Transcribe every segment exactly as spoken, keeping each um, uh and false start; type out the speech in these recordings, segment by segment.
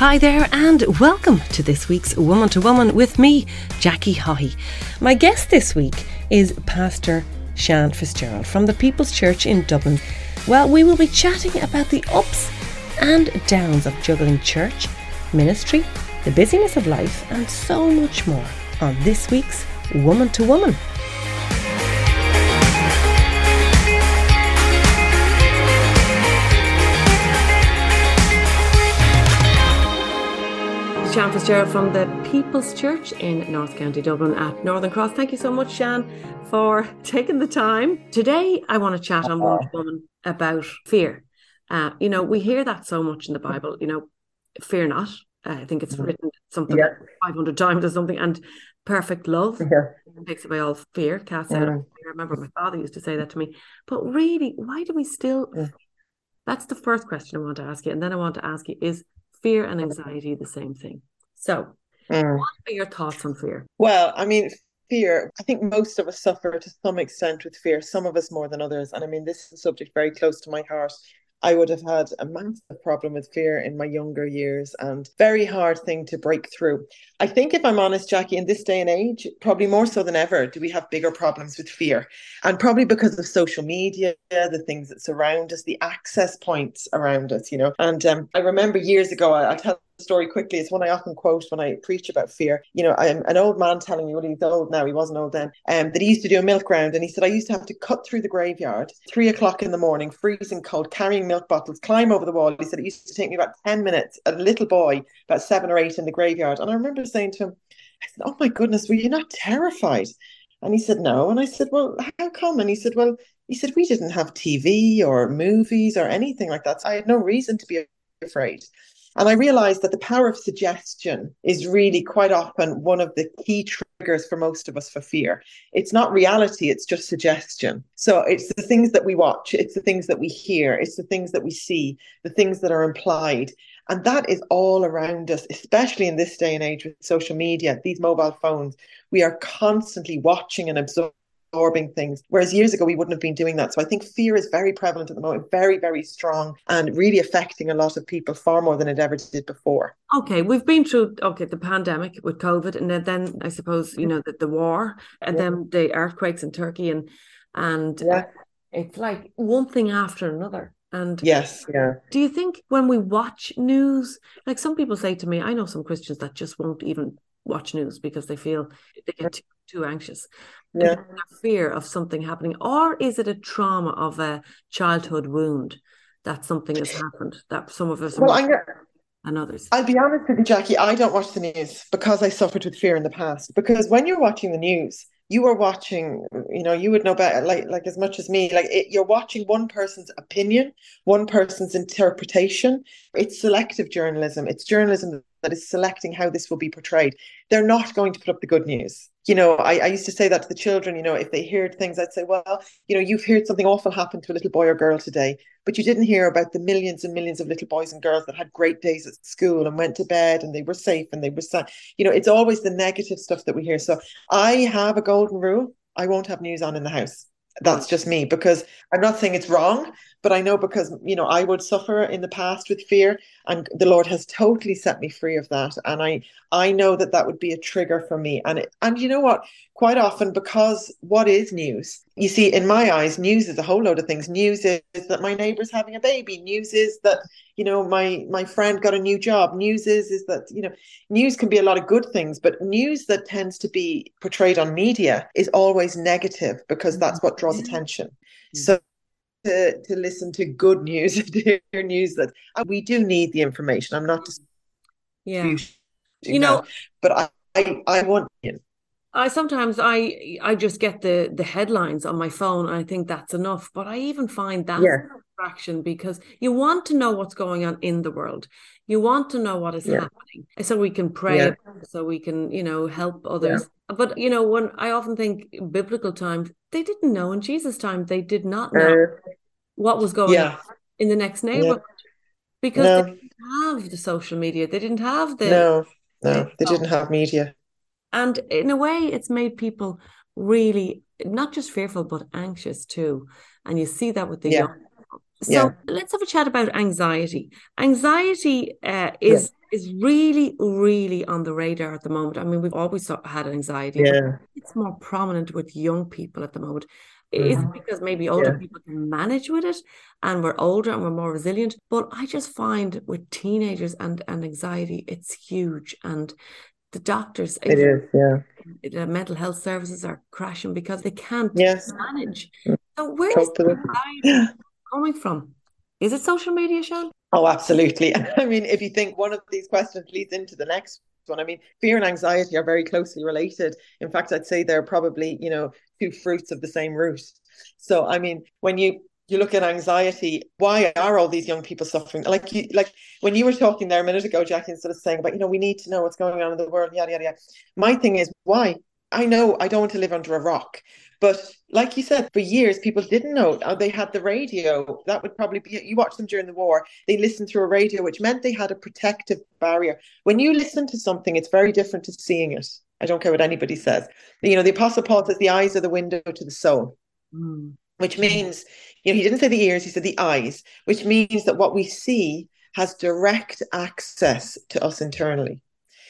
Hi there and welcome to this week's Woman to Woman with me, Jackie Haughey. My guest this week is Pastor Sian Fitzgerald from the People's Church in Dublin. Well, we will be chatting about the ups and downs of juggling church, ministry, the busyness of life and so much more on this week's Woman to Woman. Sian Fitzgerald from the People's Church in North County Dublin at Northern Cross. Thank you so much, Sian, for taking the time. Today, I want to chat on Woman to Woman about fear. Uh, you know, we hear that so much in the Bible, you know, fear not. Uh, I think it's written something yeah. five hundred times or something. And perfect love yeah. takes away all fear, casts out. Mm. I remember my father used to say that to me. But really, why do we still... Mm. That's the first question I want to ask you. And then I want to ask you, is fear and anxiety the same thing? So, mm. what are your thoughts on fear? Well, I mean, fear, I think most of us suffer to some extent with fear, some of us more than others. And I mean, this is a subject very close to my heart. I would have had a massive problem with fear in my younger years and very hard thing to break through. I think if I'm honest, Jackie, in this day and age, probably more so than ever, do we have bigger problems with fear. And probably because of social media, the things that surround us, the access points around us, you know. And um, I remember years ago, I, I'll tell the story quickly. It's one I often quote when I preach about fear. You know, I'm an old man telling me, well, he's old now, he wasn't old then, um, that he used to do a milk round. And he said, I used to have to cut through the graveyard, three o'clock in the morning, freezing cold, carrying milk bottles, climb over the wall. He said it used to take me about ten minutes, a little boy, about seven or eight in the graveyard. And I remember saying to him, I said, oh my goodness, were you not terrified? And he said, no. And I said, well, how come? And he said, well, he said, we didn't have T V or movies or anything like that. So I had no reason to be afraid. And I realized that the power of suggestion is really quite often one of the key triggers for most of us for fear. It's not reality, it's just suggestion. So it's the things that we watch, it's the things that we hear, it's the things that we see, the things that are implied. And that is all around us, especially in this day and age with social media, these mobile phones. We are constantly watching and absorbing. absorbing things, whereas years ago we wouldn't have been doing that. So I think fear is very prevalent at the moment, very, very strong and really affecting a lot of people far more than it ever did before. Okay, we've been through, okay, the pandemic with COVID and then, then I suppose, you know, the, the war and yeah. then the earthquakes in Turkey and, and yeah. uh, it's like one thing after another. And yes, yeah. Do you think when we watch news, like some people say to me, I know some Christians that just won't even watch news because they feel they get too, too anxious. Yeah. Fear of something happening, or is it a trauma of a childhood wound that something has happened that some of us well, I'm and others? I'll be honest with you, Jackie, I don't watch the news because I suffered with fear in the past. Because when you're watching the news, you are watching, you know, you would know better, like, like as much as me, like it, you're watching one person's opinion, one person's interpretation. It's selective journalism. It's journalism that is selecting how this will be portrayed. They're not going to put up the good news. You know, I, I used to say that to the children, you know, if they heard things, I'd say, well, you know, you've heard something awful happen to a little boy or girl today, but you didn't hear about the millions and millions of little boys and girls that had great days at school and went to bed and they were safe and they were sad. You know, it's always the negative stuff that we hear. So I have a golden rule. I won't have news on in the house. That's just me, because I'm not saying it's wrong, but I know because, you know, I would suffer in the past with fear and the Lord has totally set me free of that. And I, I know that that would be a trigger for me. And, it, and you know what, quite often, because what is news? You see, in my eyes, news is a whole load of things. News is that my neighbor's having a baby. News is that, you know, my, my friend got a new job. News is, is that, you know, news can be a lot of good things, but news that tends to be portrayed on media is always negative because that's what draws attention. Mm-hmm. So to, to listen to good news, to hear news that we do need the information. I'm not just yeah, you know, that, but I, I, I want you. I sometimes I I just get the the headlines on my phone and I think that's enough. But I even find that yeah. a distraction because you want to know what's going on in the world. You want to know what is yeah. happening so we can pray, yeah. so we can, you know, help others. Yeah. But, you know, when I often think biblical times, they didn't know in Jesus' time, they did not know uh, what was going yeah. on in the next neighborhood yeah. because no. they didn't have the social media. They didn't have the... No, no, they didn't have media. And in a way, it's made people really not just fearful, but anxious too. And you see that with the yeah. young people. So yeah. let's have a chat about anxiety. Anxiety uh, is is really, really on the radar at the moment. I mean, we've always had anxiety, but Yeah. it's more prominent with young people at the moment. Is it Mhm. because maybe older Yeah. people can manage with it and we're older and we're more resilient? But I just find with teenagers and, and anxiety, it's huge. And the doctors, It even is, yeah. the mental health services are crashing because they can't Yes. manage. So where is Cope with the it. anxiety coming from? Is it social media, Sean? Oh, absolutely. I mean, if you think one of these questions leads into the next one, I mean, fear and anxiety are very closely related. In fact, I'd say they're probably, you know, two fruits of the same root. So, I mean, when you you look at anxiety, why are all these young people suffering? Like you, like when you were talking there a minute ago, Jackie, instead of saying about, you know, we need to know what's going on in the world, yada yada yada. My thing is, why? I know I don't want to live under a rock. But like you said, for years, people didn't know. They had the radio. That would probably be, you watched them during the war. They listened through a radio, which meant they had a protective barrier. When you listen to something, it's very different to seeing it. I don't care what anybody says. You know, the Apostle Paul says the eyes are the window to the soul, mm. which means, you know, he didn't say the ears, he said the eyes, which means that what we see has direct access to us internally.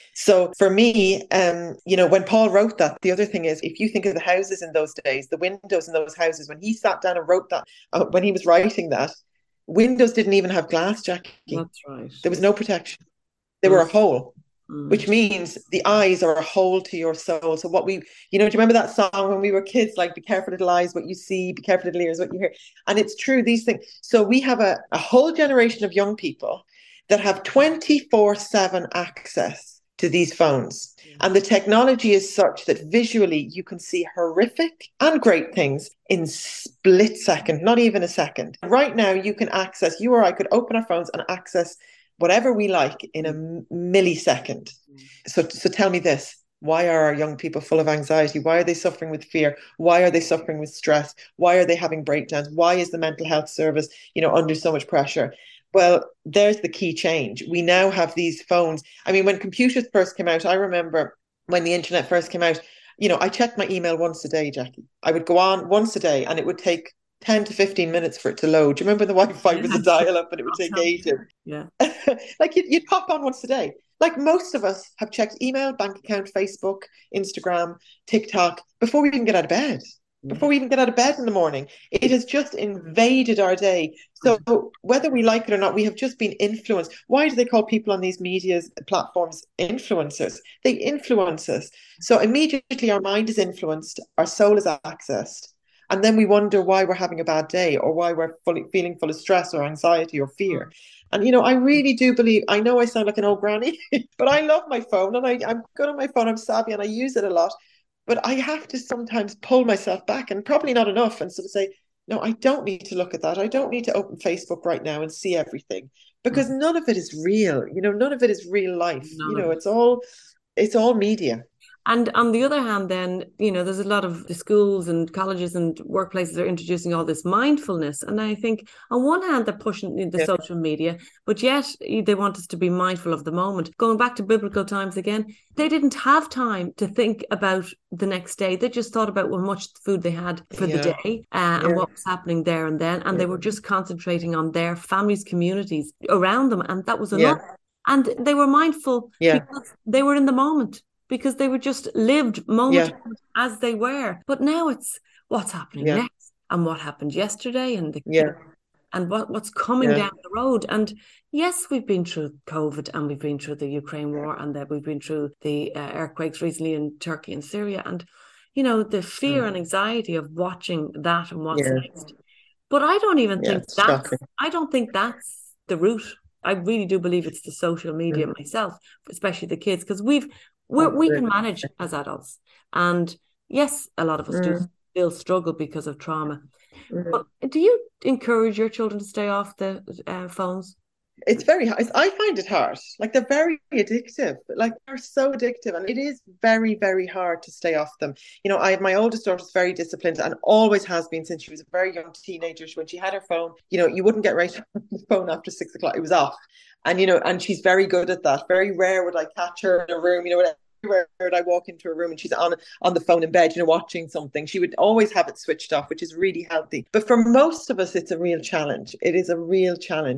So for me, um, you know, when Paul wrote that, the other thing is, if you think of the houses in those days, the windows in those houses, when he sat down and wrote that, uh, when he was writing that, windows didn't even have glass, Jackie. That's right. There was no protection. They mm. were a hole, mm. which means the eyes are a hole to your soul. So what we, you know, do you remember that song when we were kids, like, be careful little eyes, what you see, be careful little ears, what you hear. And it's true, these things. So we have a, a whole generation of young people that have twenty-four seven access to these phones. And the technology is such that visually you can see horrific and great things in split second, not even a second. Right now you can access, you or I could open our phones and access whatever we like in a millisecond. So, so tell me this, why are our young people full of anxiety? Why are they suffering with fear? Why are they suffering with stress? Why are they having breakdowns? Why is the mental health service, you know, under so much pressure? Well, there's the key change. We now have these phones. I mean, when computers first came out, I remember when the internet first came out, you know, I checked my email once a day, Jackie. I would go on once a day and it would take ten to fifteen minutes for it to load. Do you remember the Wi-Fi yeah. was a dial-up and it would take ages? Yeah. Like you'd, you'd pop on once a day. Like most of us have checked email, bank account, Facebook, Instagram, TikTok before we even get out of bed. Before we even get out of bed in the morning. It has just invaded our day. So whether we like it or not, we have just been influenced. Why do they call people on these media platforms influencers? They influence us. So immediately our mind is influenced, our soul is accessed. And then we wonder why we're having a bad day or why we're fully, feeling full of stress or anxiety or fear. And, you know, I really do believe, I know I sound like an old granny, but I love my phone and I, I'm good on my phone. I'm savvy and I use it a lot. But I have to sometimes pull myself back, and probably not enough, and sort of say, no, I don't need to look at that. I don't need to open Facebook right now and see everything, because mm-hmm. none of it is real. You know, none of it is real life. None you know, it's all, it's all media. And on the other hand, then, you know, there's a lot of the schools and colleges and workplaces are introducing all this mindfulness. And I think on one hand, they're pushing the yeah. social media, but yet they want us to be mindful of the moment. Going back to biblical times again, they didn't have time to think about the next day. They just thought about how much food they had for yeah. the day uh, yeah. and what was happening there and then. And yeah. they were just concentrating on their families, communities around them. And that was enough. Yeah. And they were mindful yeah. because they were in the moment. Because they were just lived moment yeah. as they were. But now it's what's happening yeah. next and what happened yesterday and the yeah. and what, what's coming yeah. down the road. And yes, we've been through COVID and we've been through the Ukraine war and that we've been through the uh, earthquakes recently in Turkey and Syria. And, you know, the fear mm. and anxiety of watching that and what's yeah. next. But I don't even yeah, think that's, I don't think that's the root. I really do believe it's the social media mm. myself, especially the kids, because we've, We're, we can manage as adults. And yes, a lot of us mm. do still struggle because of trauma. Mm. But do you encourage your children to stay off the uh, phones? It's very hard. I find it hard. Like they're very addictive. Like they're so addictive. And it is very, very hard to stay off them. You know, I my oldest daughter is very disciplined and always has been since she was a very young teenager. When she had her phone, you know, you wouldn't get right on the phone after six o'clock. It was off. And, you know, and she's very good at that. Very rare would I catch her in a room, you know, where I walk into a room and she's on on the phone in bed, you know, watching something. She would always have it switched off, which is really healthy. But for most of us, it's a real challenge. It is a real challenge.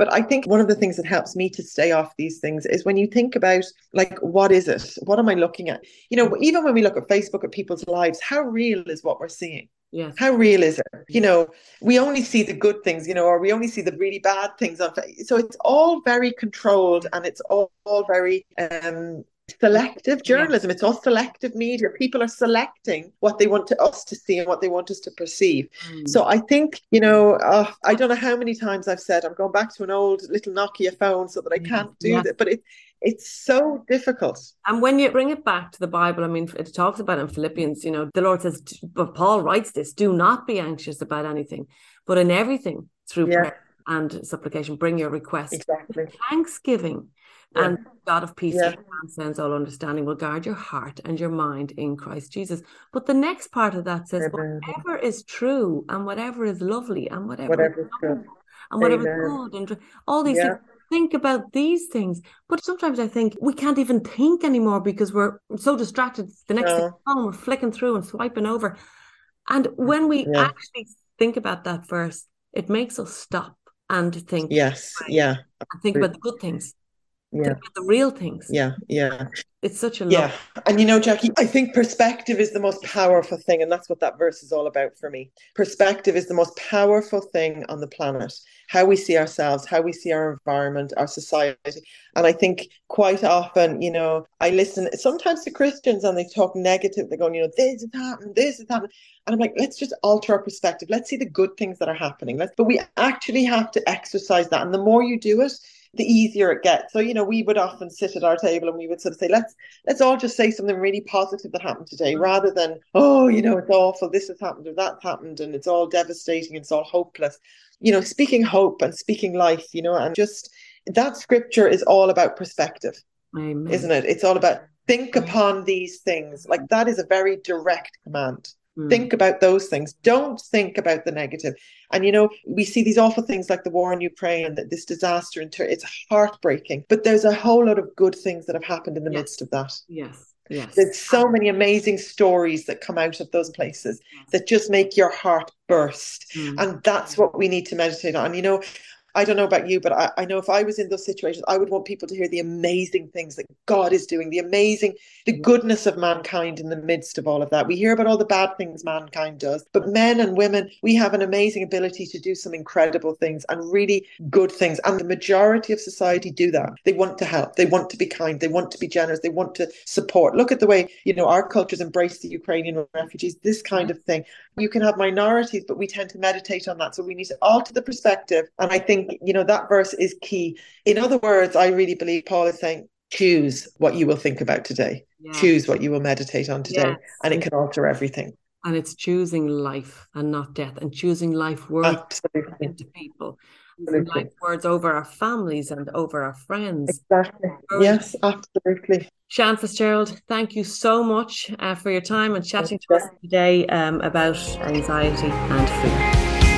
But I think one of the things that helps me to stay off these things is when you think about, like, what is it? What am I looking at? You know, even when we look at Facebook, at people's lives, how real is what we're seeing? Yes. How real is it? You know, we only see the good things, you know, or we only see the really bad things on Facebook. So it's all very controlled, and it's all, all very um selective journalism. Yeah. It's all selective media. People are selecting what they want to, us to see and what they want us to perceive. Mm. So I think, you know, uh, I don't know how many times I've said I'm going back to an old little Nokia phone so that I can't do yeah. that. But it it's so difficult. And when you bring it back to the Bible, I mean, it talks about in Philippians, you know, the Lord says, but Paul writes this, do not be anxious about anything, but in everything through yeah. prayer and supplication, bring your request. Exactly. Thanksgiving. Yeah. And God of peace, yeah. that transcends all understanding, will guard your heart and your mind in Christ Jesus. But the next part of that says, Amen. Whatever is true and whatever is lovely and whatever, whatever is good and whatever is good and all these yeah. things. Think about these things. But sometimes I think we can't even think anymore because we're so distracted. The next no. thing oh, we're flicking through and swiping over. And when we yeah. actually think about that verse, it makes us stop and think. Yes, right, yeah. And think about the good things. Yeah. Think about the real things. Yeah, yeah. It's such a yeah. And you know, Jackie, I think perspective is the most powerful thing, and that's what that verse is all about for me. Perspective is the most powerful thing on the planet. How we see ourselves, how we see our environment, our society. And I think quite often, you know, I listen sometimes to Christians and they talk negative. They're going, you know, this is happening, this is happening. And I'm like, let's just alter our perspective. Let's see the good things that are happening. Let's, but we actually have to exercise that. And the more you do it, the easier it gets. So, you know, we would often sit at our table and we would sort of say, let's let's all just say something really positive that happened today, rather than, oh, you know, it's awful, this has happened or that's happened and it's all devastating, it's all hopeless. You know, speaking hope and speaking life, you know, and just that scripture is all about perspective, Amen. Isn't it? It's all about think upon these things. Like that is a very direct command. Mm. Think about those things. Don't think about the negative. And, you know, we see these awful things like the war in Ukraine, that this disaster, in Tur- it's heartbreaking. But there's a whole lot of good things that have happened in the yes. midst of that. Yes, yes. There's so many amazing stories that come out of those places yes. that just make your heart burst. Mm. And that's what we need to meditate on. You know, I don't know about you, but I, I know if I was in those situations, I would want people to hear the amazing things that God is doing, the amazing, the goodness of mankind in the midst of all of that. We hear about all the bad things mankind does, but men and women, we have an amazing ability to do some incredible things and really good things. And the majority of society do that. They want to help. They want to be kind. They want to be generous. They want to support. Look at the way, you know, our cultures embrace the Ukrainian refugees, this kind of thing. You can have minorities, but we tend to meditate on that. So we need to alter the perspective. And I think, you know, that verse is key. In other words, I really believe Paul is saying, choose what you will think about today. Yeah. Choose what you will meditate on today. Yes. And it can alter everything. And it's choosing life and not death, and choosing life words Absolutely. into people. Absolutely. Life words over our families and over our friends. Exactly. Yes, absolutely. Sian Fitzgerald, thank you so much uh, for your time and chatting to us today um, about anxiety and fear.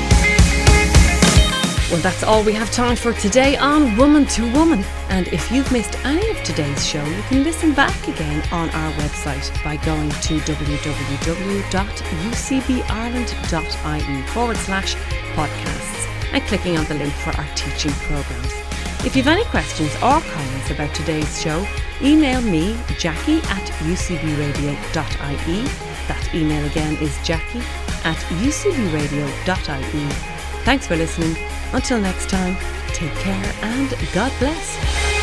Well, that's all we have time for today on Woman to Woman. And if you've missed any of today's show, you can listen back again on our website by going to www.ucbireland.ie forward slash podcasts and clicking on the link for our teaching programmes. If you've any questions or comments about today's show, email me, Jackie at ucbradio.ie. That email again is Jackie at ucbradio.ie. Thanks for listening. Until next time, take care and God bless.